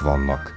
dolgok vannak.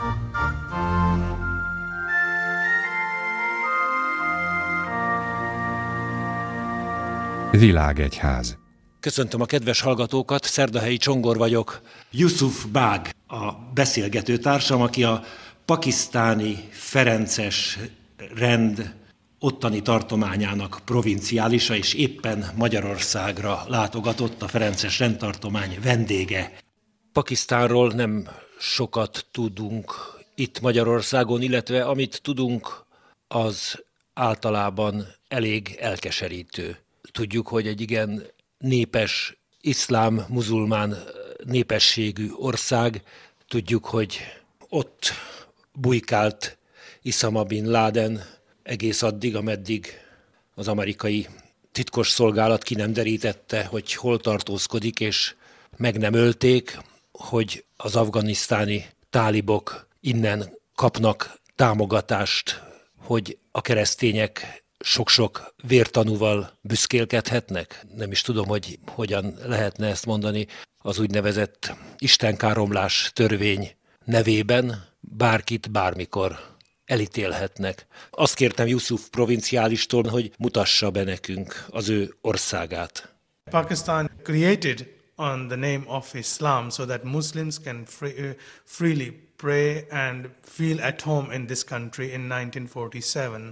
Világegyház. Köszöntöm a kedves hallgatókat, Szerdahelyi Csongor vagyok. Yusuf Bag a beszélgető társam, aki a pakisztáni ferences rend ottani tartományának provinciálisa, és éppen Magyarországra látogatott, a ferences rendtartomány vendége. Pakisztánról nem sokat tudunk itt Magyarországon, illetve amit tudunk, az általában elég elkeserítő. Tudjuk, hogy egy igen népes, iszlám, muzulmán népességű ország. Tudjuk, hogy ott bujkált Uszama bin Laden egész addig, ameddig az amerikai titkosszolgálat ki nem derítette, hogy hol tartózkodik, és meg nem ölték, hogy az afganisztáni tálibok innen kapnak támogatást, hogy a keresztények sok-sok vértanúval büszkélkedhetnek. Nem is tudom, hogy hogyan lehetne ezt mondani. Az úgynevezett istenkáromlás törvény nevében bárkit bármikor elítélhetnek. Azt kértem Yusuf provinciálistól, hogy mutassa be nekünk az ő országát. Pakistan created on the name of Islam so that Muslims can freely pray and feel at home in this country in 1947.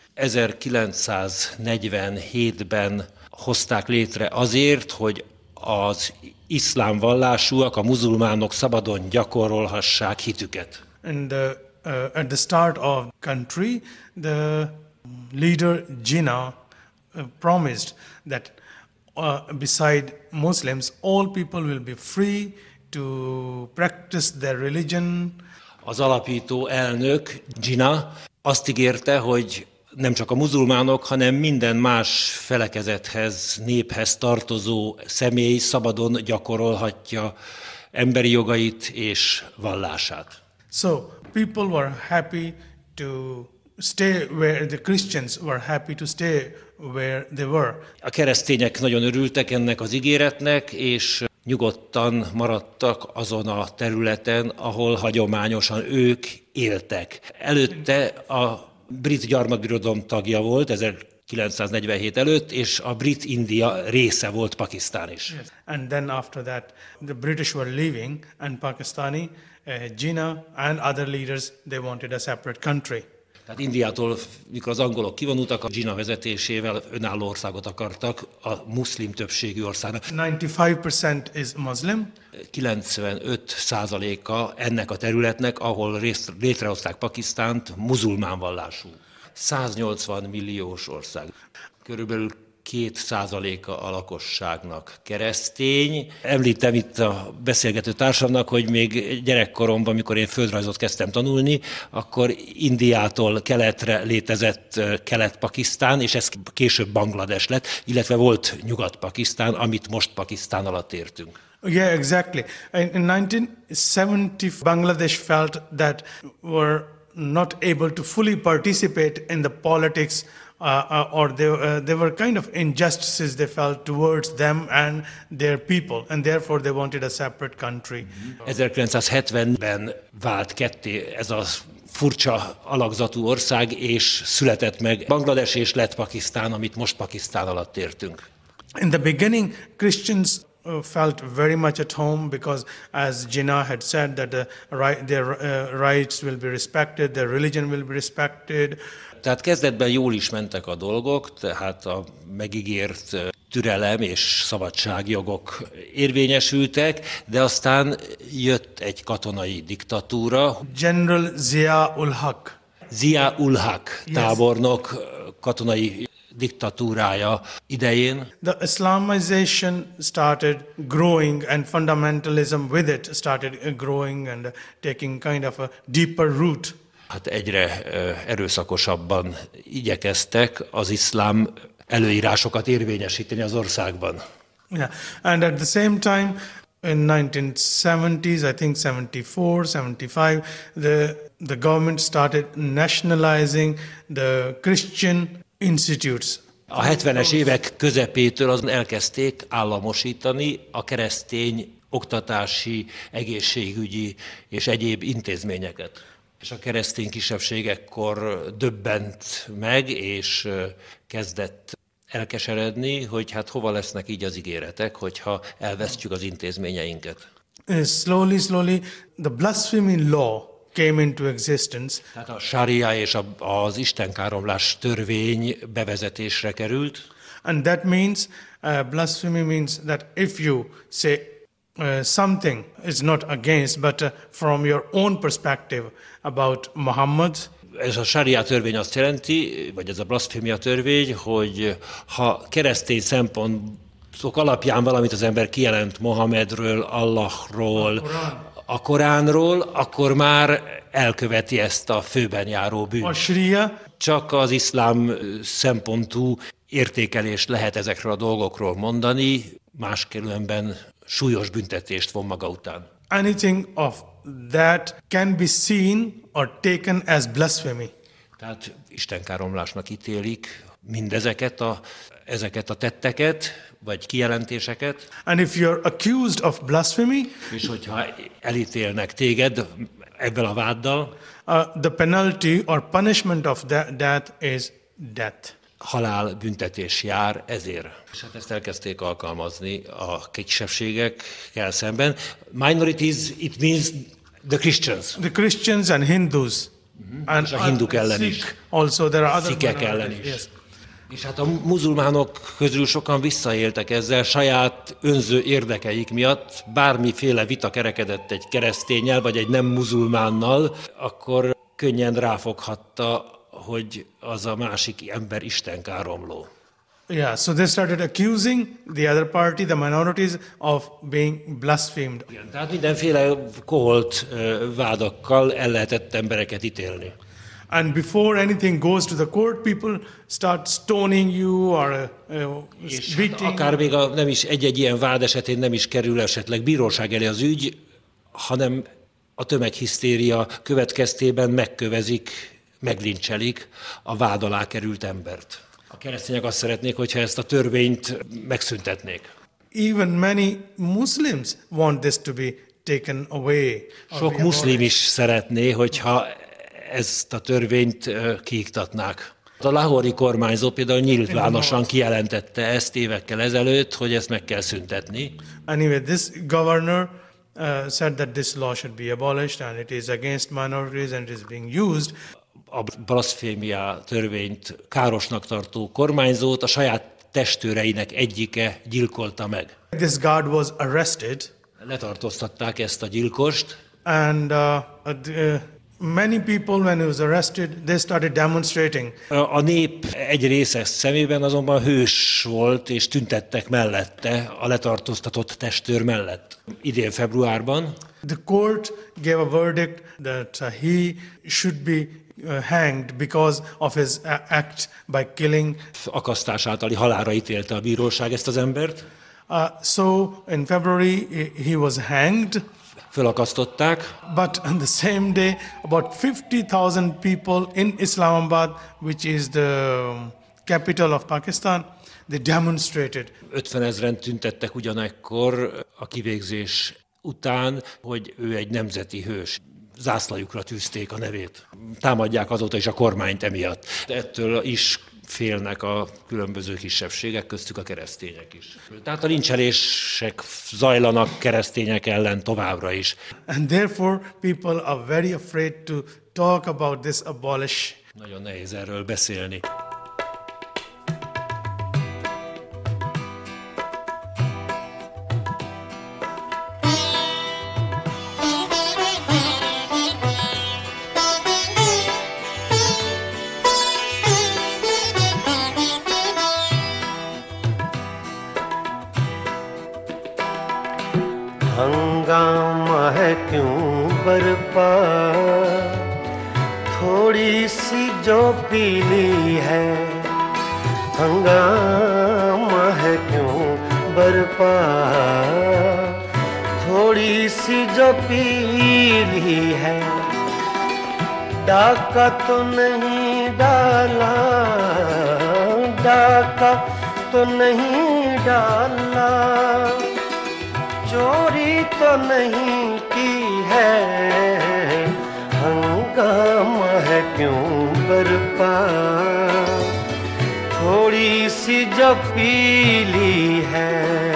1947-ben hozták létre azért, hogy az iszlám vallásúak, a muzulmánok szabadon gyakorolhassák hitüket. And at the start of country, the leader Jinnah promised that beside Muslims, all people will be free to practice their religion. Az alapító elnök, Jinnah, azt ígérte, hogy nem csak a muzulmánok, hanem minden más felekezethez, néphez tartozó személy szabadon gyakorolhatja emberi jogait és vallását. So people were happy to stay where the Christians were happy to stay where they were. A keresztények nagyon örültek ennek az ígéretnek, és nyugodtan maradtak azon a területen, ahol hagyományosan ők éltek. Előtte a brit gyarmatbirodalom tagja volt 1947 előtt, és a Brit-India része volt Pakisztán is. Yes. And then after that, the British were leaving, and Pakistani, Jinnah and other leaders, they wanted a separate country. Tehát Indiától, mikor az angolok kivonultak, a Jinnah vezetésével önálló országot akartak, a muszlim többségű országnak. 95% is Muslim. 95%-a ennek a területnek, ahol létrehozták Pakisztánt, muzulmán vallású. 180 milliós ország. Körülbelül 2%-a a lakosságnak keresztény. Említem itt a beszélgető társamnak, hogy még gyerekkoromban, mikor én földrajzot kezdtem tanulni, akkor Indiától keletre létezett Kelet-Pakisztán, és ez később Banglades lett, illetve volt Nyugat-Pakisztán, amit most Pakisztán alatt értünk. Yeah, exactly. In 1970, Bangladesh felt that were not able to fully participate in the politics, or they were kind of injustices they felt towards them and their people, and therefore they wanted a separate country. 1970-ben vált ketté ez a furcsa alakzatú ország, és született meg Banglades és lett Pakisztán, amit most Pakisztán alatt értünk. In the beginning, Christians felt very much at home because, as Jinnah had said, that their rights will be respected, their religion will be respected. Tehát kezdetben jól is mentek a dolgok, tehát a megígért türelem és szabadságjogok érvényesültek, de aztán jött egy katonai diktatúra. General Zia-ul-Haq. Zia-ul-Haq tábornok katonai diktatúrája idején. The Islamization started growing, and fundamentalism with it started growing and taking kind of a deeper root. Hát egyre erőszakosabban igyekeztek az iszlám előírásokat érvényesíteni az országban. Yeah, and at the same time, in 1970s, I think 74, 75, the government started nationalizing the Christian institutes. A 70-es évek közepétől elkezdték államosítani a keresztény oktatási, egészségügyi és egyéb intézményeket. És a keresztény kisebbség ekkor döbbent meg, és kezdett elkeseredni, hogy hát hova lesznek így az ígéretek, hogyha elvesztjük az intézményeinket. Slowly, the blasphemy law came into existence. Tehát a sária és az istenkáromlás törvény bevezetésre került. And that means, blasphemy means that if you say something is not against, but from your own perspective about Muhammad. Ez a sária törvény azt jelenti, vagy ez a blaszfémia törvény, hogy ha keresztény szempontok alapján valamit az ember kijelent Mohamedről, Allahról, a Koránról, akkor már elköveti ezt a főben járó bűnt. Csak az iszlám szempontú értékelést lehet ezekről a dolgokról mondani, máskülönben súlyos büntetést von maga után. Anything of that can be seen or taken as blasphemy. Tehát istenkáromlásnak ítélik mindezeket ezeket a tetteket, vagy kijelentéseket. And if you're accused of blasphemy, és hogyha elítélnek téged ebben a váddal, the penalty or punishment of that is death. Halálbüntetés jár ezért. És hát ezt elkezdték alkalmazni a kisebbségekkel szemben. Minorities, it means the Christians. The Christians and Hindus. És a hinduk ellen is. Also there are other Szikhek ellen is. Yes. És hát a muzulmánok közül sokan visszaéltek ezzel saját önző érdekeik miatt. Bármiféle vita kerekedett egy kereszténnyel, vagy egy nem muzulmánnal, akkor könnyen ráfoghatta, hogy az a másik ember istenkáromló. Yeah, so they started accusing the other party, the minorities, of being blasphemed. Igen, tehát mindenféle koholt vádakkal el lehetett embereket ítélni. And before anything goes to the court, people start stoning you or beating. Hát akár még nem is egy-egy ilyen vád esetén nem is kerül esetleg bíróság elé az ügy, hanem a tömeghisztéria következtében megkövezik, meglincselik a vád alá került embert. A keresztények azt szeretnék, hogyha ezt a törvényt megszüntetnék. Even many Muslims want this to be taken away. Sok muszlim is szeretné, hogyha ezt a törvényt kiiktatnák. A lahori kormányzó például nyilvánosan kijelentette ezt évekkel ezelőtt, hogy ezt meg kell szüntetni. Anyway, this governor said that this law should be abolished and it is against minorities and it is being used. A blaszfémia törvényt károsnak tartó kormányzót a saját testőreinek egyike gyilkolta meg. This guard was arrested. Letartóztatták ezt a gyilkost. And many people, when he was arrested, they started demonstrating. A nép egy része szemében azonban hős volt, és tüntettek mellette, a letartóztatott testőr mellett. Idén februárban the court gave a verdict that he should be hanged because of his act by killing. Akasztás általi halálra ítélte a bíróság ezt az embert. So in February he was hanged. Fölakasztották. But on the same day, about 50,000 people in Islamabad, which is the capital of Pakistan, they demonstrated. 50 000 tüntettek ugyanekkor a kivégzés után, hogy ő egy nemzeti hős. Zászlajukra tűzték a nevét. Támadják azóta is a kormányt emiatt. Ettől is félnek a különböző kisebbségek, köztük a keresztények is. Tehát a lincselések zajlanak keresztények ellen továbbra is. And therefore people are very afraid to talk about this abolish. Nagyon nehéz erről beszélni. हंगामा है क्यों बरपा थोड़ी सी जो पीली है हंगामा है क्यों बरपा थोड़ी सी जो पीली है डाका तो नहीं डाला डाका तो नहीं डाला चोरी तो नहीं की है, हंगामा है क्यों बरपा, थोड़ी सी जो पीली है।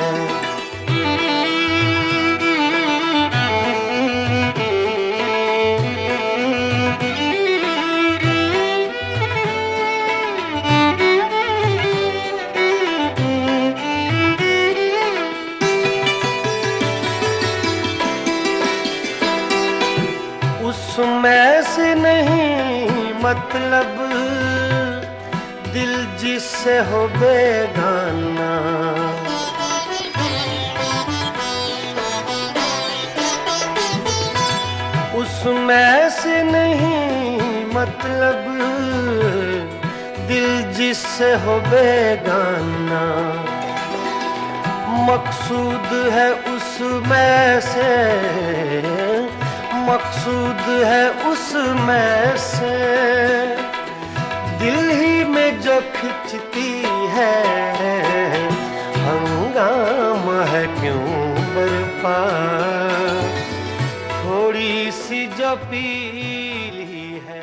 उसमें से नहीं मतलब दिल जिससे हो बेगाना, उसमें से नहीं मतलब दिल जिससे हो बेगाना, मकसूद है उसमें से, मकसूद है उसमें से, दिल ही में जो खिंचती है, हंगामा है क्यों बरपा, थोड़ी सी जो पीली है।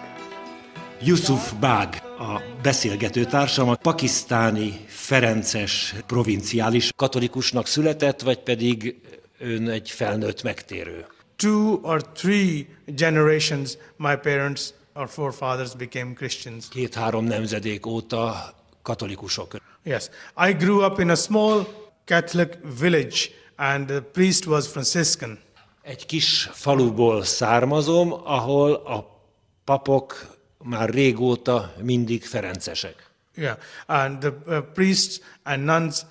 Yusuf Bag, a beszélgető társam, a pakisztáni ferences provinciális katolikusnak született, vagy pedig ön egy felnőtt megtérő? 2 or 3 generations, my parents or forefathers became Christians. 2-3 nemzedék óta katolikusok. Yes. I grew up in a small Catholic village and the priest was Franciscan. Egy kis faluból származom, ahol a papok már régóta mindig ferencesek. Yeah. And the priests and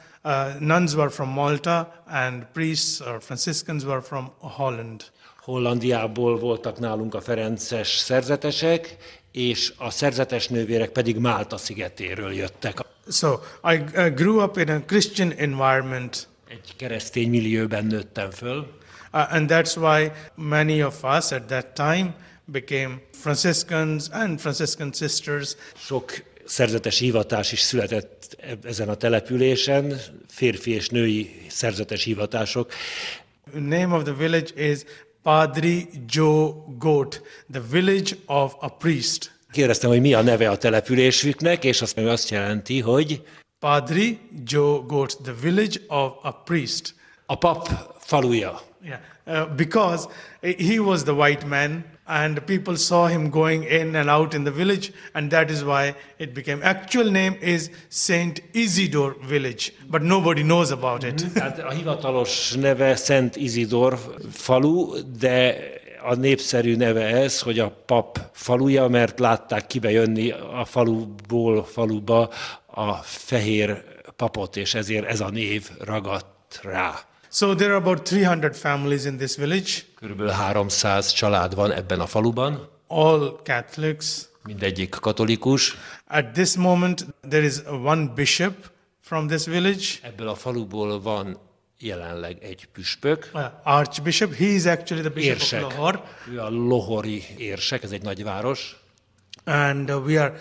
nuns were from Malta and priests or Franciscans were from Holland. Hollandiából voltak nálunk a ferences szerzetesek, és a szerzetes nővérek pedig Málta szigetéről jöttek. So I grew up in a Christian environment. Egy keresztény millióben nőttem föl. And that's why many of us at that time became Franciscans and Franciscan sisters. Sok szerzetes hivatás is született ezen a településen, férfi és női szerzetes hivatások. The name of the village is Padri Joe Goat, the village of a priest. Kérdeztem, hogy mi a neve a településüknek, és azt jelenti, hogy Padri Joe Goat, the village of a priest. a pap faluja. Yeah, because he was the white man and people saw him going in and out in the village, and that is why it became. Actual name is Saint Isidore Village, but nobody knows about it. Tehát a hivatalos neve Szent Izidor falu, de a népszerű neve ez, hogy a pap faluja, mert látták kibejönni a faluból faluba a fehér papot, és ezért ez a név ragadt rá. So there are about 300 families in this village. Körülbelül 300 család van ebben a faluban, All Catholics. mindegyik katolikus. At this moment, there is one bishop from this village, Ebből a faluból van jelenleg egy püspök, Archbishop. He is actually the bishop érsek. of Lahore. Ő a lohori érsek, ez egy nagyváros. And we are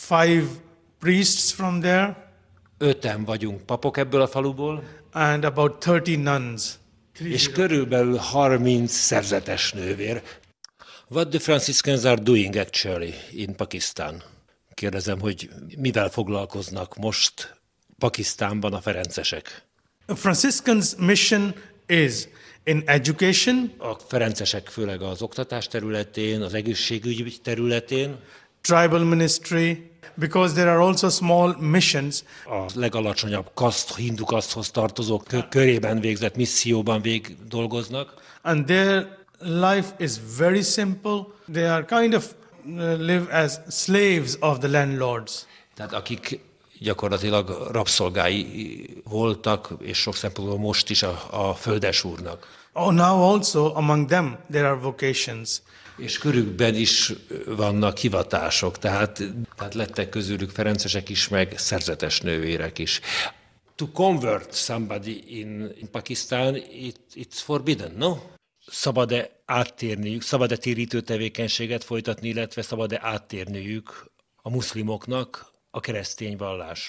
5 priests from there 5-en vagyunk papok ebből a faluból, and about 30 nuns. és körülbelül 30 szerzetes nővér. What the Franciscans are doing actually in Pakistan? Kérdezem, hogy mivel foglalkoznak most Pakisztánban a ferencesek? A Franciscans' mission is in education, A ferencesek főleg az oktatás területén, az egészségügy területén, tribal ministry, because there are also small missions. a legalacsonyabb kaszt, hindu kaszthoz tartozók körében végzett misszióban dolgoznak. And their life is very simple. They are kind of live as slaves of the landlords. Tehát akik gyakorlatilag rabszolgái voltak, és sok szempontból most is a földesúrnak. Oh, now also among them there are vocations. És körükben is vannak hivatások, tehát lettek közülük ferencesek is, meg szerzetes nővérek is. To convert somebody in Pakistan, it's forbidden, no? Szabad-e áttérniük, szabad-e térítő tevékenységet folytatni, illetve szabad-e áttérniük a muszlimoknak a keresztény vallásra?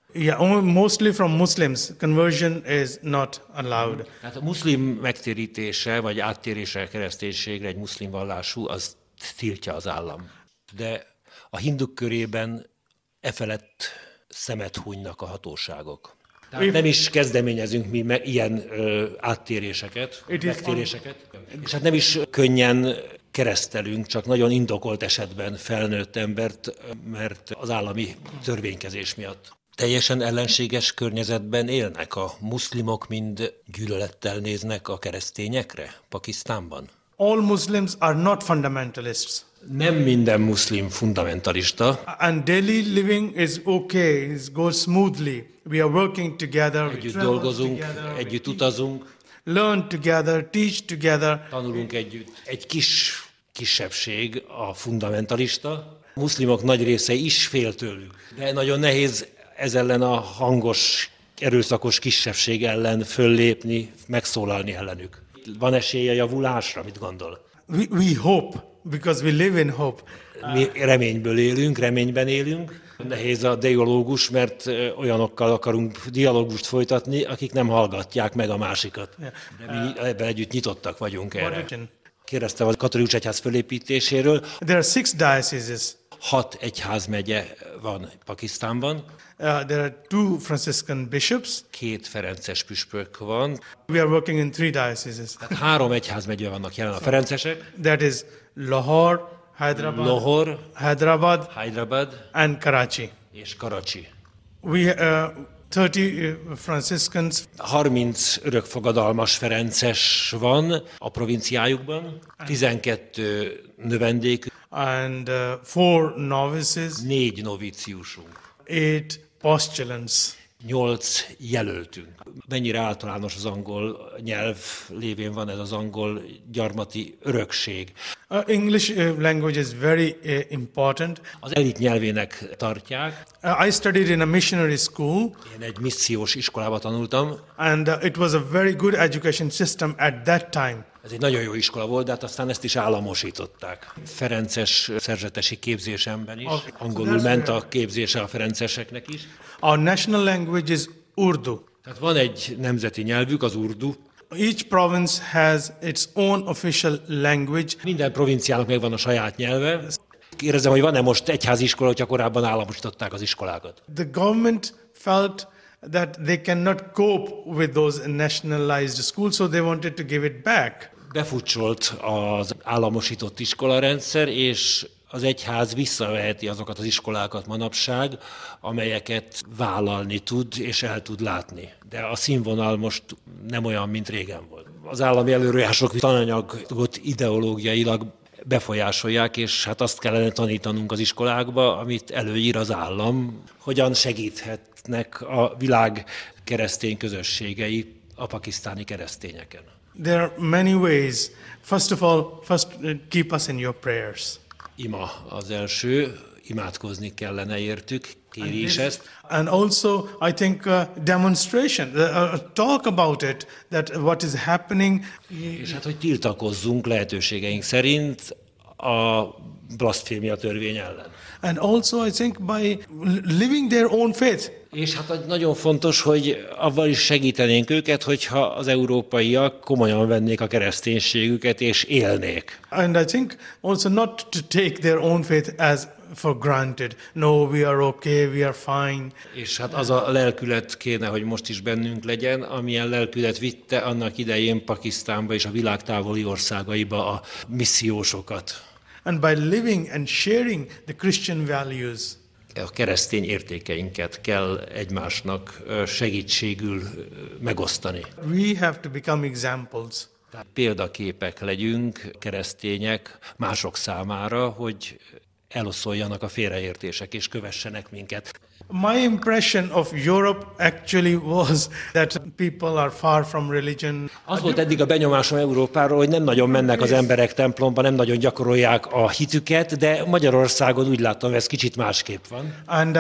Yeah, mostly from Muslims. Conversion is not allowed. Hát a muszlim megtérítése, vagy áttérése a kereszténységre egy muszlim vallású, az tiltja az állam. De a hinduk körében efelett szemet hunynak a hatóságok. Tehát nem is kezdeményezünk mi ilyen áttéréseket, megtéréseket, és hát nem is könnyen keresztelünk, csak nagyon indokolt esetben felnőtt embert, mert az állami törvénykezés miatt. Teljesen ellenséges környezetben élnek a muszlimok, mind gyűlölettel néznek a keresztényekre Pakisztánban? All Muslims are not fundamentalists. Nem minden muszlim fundamentalista. And daily living is okay, it goes smoothly. We are working together, Együtt dolgozunk, együtt utazunk, learn together, teach together. tanulunk együtt. Egy kisebbség a fundamentalista. A muszlimok nagy része is fél tőlük, de nagyon nehéz ez ellen a hangos, erőszakos kisebbség ellen föllépni, megszólalni ellenük. Van esélye javulásra, mit gondol? We hope, because we live in hope. Mi reményből élünk, reményben élünk. Nehéz a dialógus, mert olyanokkal akarunk dialógust folytatni, akik nem hallgatják meg a másikat. De mi ebben együtt nyitottak vagyunk erre. Kérdeztem a katolikus egyház fölépítéséről. There are 6 dioceses. 6 egyházmegye van Pakisztánban. There are 2 Franciscan bishops. 2 ferences püspök van. We are working in 3 dioceses. Tehát 3 egyházmegye vannak jelen a ferencesek. That is Lahore, Hyderabad, and Karachi. És Karachi. We 30 Franciscans. 30 örökfogadalmas ferences van a provinciájukban, 12 növendékük, And 4 novices, 4 novíciusunk, 8 postulants. 8 jelöltünk. Mennyire általános az angol nyelv lévén van ez az angol gyarmati örökség. English language is very important. Az elit nyelvének tartják. I studied in a missionary school. Én egy missziós iskolába tanultam. And it was a very good education system at that time. Ez egy nagyon jó iskola volt, de hát aztán ezt is államosították. Ferences szerzetesi képzésemben is. Angolul ment a képzése a ferenceseknek is. Our national language is Urdu. Tehát van egy nemzeti nyelvük, az urdu. Each province has its own official language. Minden provinciának megvan a saját nyelve. Kérdezem, hogy van-e most egyháziskola, hogyha korábban államosították az iskolákat? The government felt that they cannot cope with those nationalized schools, so they wanted to give it back. Befutcsolt az államosított iskolarendszer, és az egyház visszaveheti azokat az iskolákat manapság, amelyeket vállalni tud és el tud látni. De a színvonal most nem olyan, mint régen volt. Az állami előírások tananyagot ideológiailag befolyásolják, és hát azt kellene tanítanunk az iskolákba, amit előír az állam, hogyan segíthetnek a világ keresztény közösségei a pakisztáni keresztényeken. There are many ways. First of all, keep us in your prayers. Ima az első, imádkozni kellene értük, kéri is ezt. And also, I think demonstration, talk about it, that what is happening. És hát, hogy tiltakozzunk lehetőségeink szerint a blaszfémia törvény ellen. And also, I think by living their own faith. És hát nagyon fontos, hogy avval is segítenénk őket, hogyha az európaiak komolyan vennék a kereszténységüket és élnék. And I think also not to take their own faith as for granted. No, we are okay, we are fine. És hát az a lelkület kéne, hogy most is bennünk legyen, amilyen lelkület vitte annak idején Pakisztánba és a világ távoli országaiba a missziósokat. And by living and sharing the Christian values. A keresztény értékeinket kell egymásnak segítségül megosztani. We have to become examples. Példaképek legyünk, keresztények mások számára, hogy eloszoljanak a félreértések és kövessenek minket. My impression of Europe actually was that people are far from religion. Az volt eddig a benyomásom Európáról, hogy nem nagyon mennek az emberek templomba, nem nagyon gyakorolják a hitüket, de Magyarországon úgy láttam, ez kicsit másképp van. And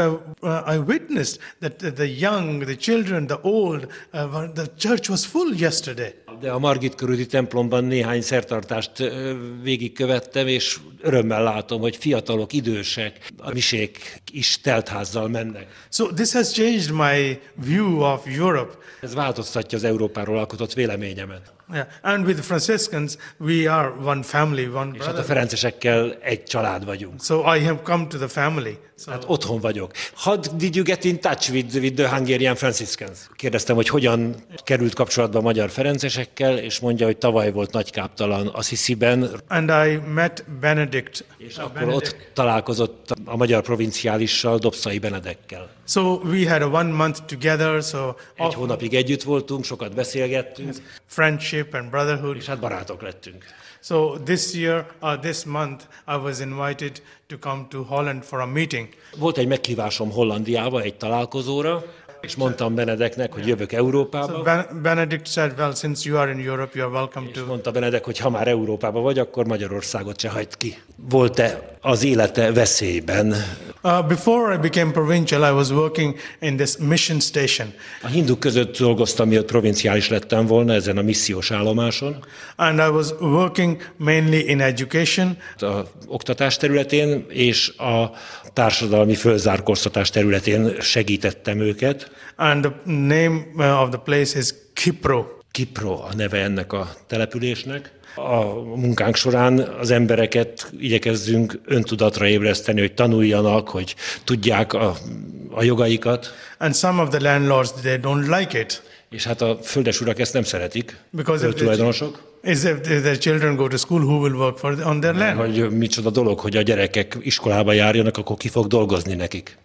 I witnessed that the young, the children, the old, the church was full yesterday. De a Margit körüli templomban néhány szertartást végigkövettem, és örömmel látom, hogy fiatalok, idősek, a misék is teltházzal mennek. So this has changed my view of Europe. Ez változtatja az Európáról alkotott véleményemet. Yeah. And with Franciscans, we are one family, one És hát a brother. ferencesekkel egy család vagyunk. So I have come to the family. So Hát otthon vagyok. How did you get in touch with the Hungarian Franciscans? Kérdeztem, hogy hogyan került kapcsolatba a magyar ferencesekkel, és mondja, hogy tavaly volt Nagykáptalan Assisiben, and I met Benedict. és akkor ott találkozott a magyar provinciálissal, Dobszai Benedekkel. So we had a 1 month together. So Egy hónapig együtt voltunk, sokat beszélgettünk, friendship and brotherhood. és hát barátok lettünk. So this year, this month, I was invited to come to Holland for a meeting. Volt egy meghívásom Hollandiába egy találkozóra, és mondtam Benedeknek, hogy jövök Európába. Benedict said, well, since you are in Europe, you are welcome És to. mondta Benedek, hogy ha már Európában vagy, akkor Magyarországot se hagyd ki. Volt-e az élete veszélyben? Before I became provincial, I was working in this mission station. A hinduk között dolgoztam, mielőtt provinciális lettem volna ezen a missziós állomáson. And I was working mainly in education. A oktatás területén és a társadalmi fölzárkóztatás területén segítettem őket. And the name of the place is Kipro. Kipro a neve ennek a településnek. A munkánk során az embereket igyekezzünk öntudatra ébreszteni, hogy tanuljanak, hogy tudják a jogaikat. And some of the landlords, they don't like it. És hát a földesurak ezt nem szeretik, Because if tulajdonosok. if their children go to school, who will work on their land? Hogy micsoda dolog, hogy a gyerekek iskolába járjanak, akkor ki fog dolgozni nekik.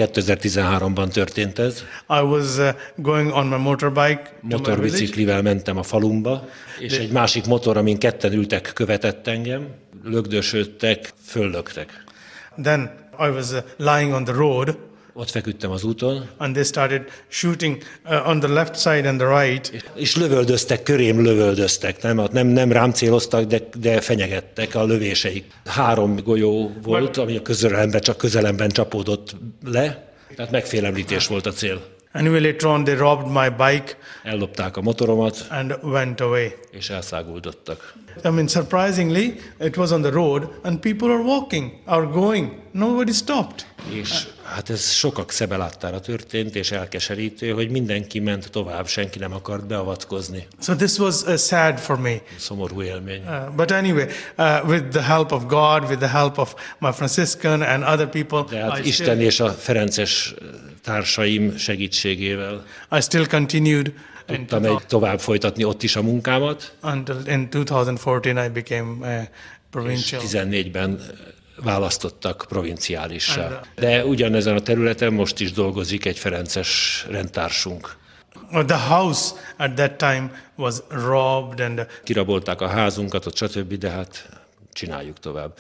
2013-ban történt ez. I was going on my motorbike to my village. Motorbiciklivel mentem a falumba, és egy másik motor, amin ketten ültek, követett engem, lögdösödtek, föllöktek. Then I was lying on the road, Ott feküdtem az úton, and they started shooting on the left side and the right. és lövöldöztek, körém lövöldöztek, nem rám céloztak, de fenyegettek a lövéseik. 3 golyó volt, ami a közelemben csapódott le, tehát megfélemlítés volt a cél. Anyway, later on, they robbed my bike Ellopták a motoromat, and went away. és elszáguldottak. I mean, surprisingly, it was on the road, and people are walking, are going. Nobody stopped. És hát ez sokak szeme láttára történt, és elkeserítő, hogy mindenki ment tovább, senki nem akart beavatkozni. So this was sad for me. Szomorú élmény. But anyway, with the help of God, with the help of my Franciscan and other people, De hát Isten és a ferences társaim segítségével I still continued tudtam tovább folytatni ott is a munkámat, until in 2014 I became és provincial. 14-ben választottak provinciálissá. De ugyanezen a területen most is dolgozik egy ferences rendtársunk. The house at that time was robbed and Kirabolták a házunkat, ott stb., de hát csináljuk tovább.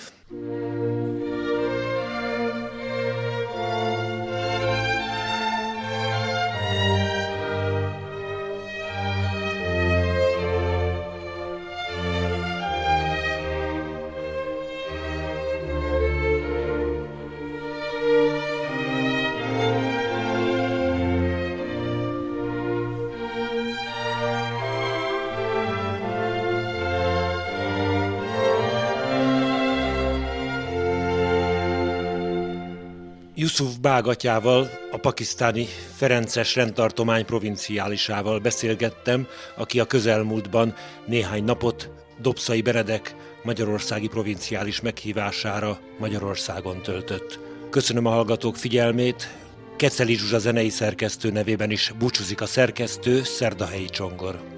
Yusuf Bag atyával, a pakisztáni ferences rendtartomány provinciálisával beszélgettem, aki a közelmúltban néhány napot Dobszai Benedek magyarországi provinciális meghívására Magyarországon töltött. Köszönöm a hallgatók figyelmét, Keceli Zsuzsa zenei szerkesztő nevében is búcsúzik a szerkesztő, Szerdahelyi Csongor.